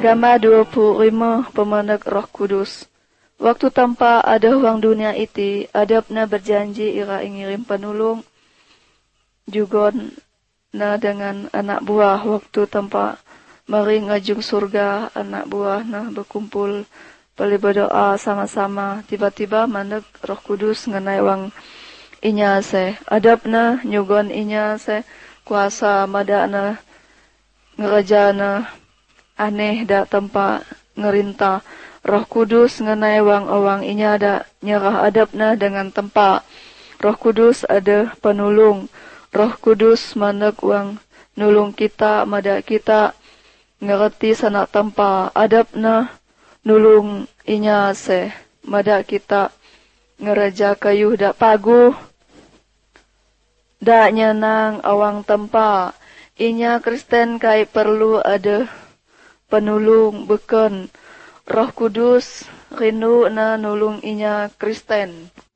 Rama 25 Pemenang Roh Kudus. Waktu tanpa ada uang dunia iti, adabna berjanji ira ingirim penulung, juga na dengan anak buah waktu tanpa mari ngajung surga anak buah na berkumpul beli berdoa sama-sama tiba-tiba mandek Roh Kudus ngenai wang inya se adabna nyugon inya se kuasa madana ngerajana aneh da tempat ngerinta Roh Kudus ngenai wang inya da nyerah adabna dengan tempat Roh Kudus ada penulung Roh Kudus mandek wang nulung kita mada kita ngerti sanak tempat adabna nulung inya se mada kita ngeraja kayu da pagu da nyenang awang tempa inya Kristen kai perlu ada penulung beken Roh Kudus rindu na nulung inya Kristen.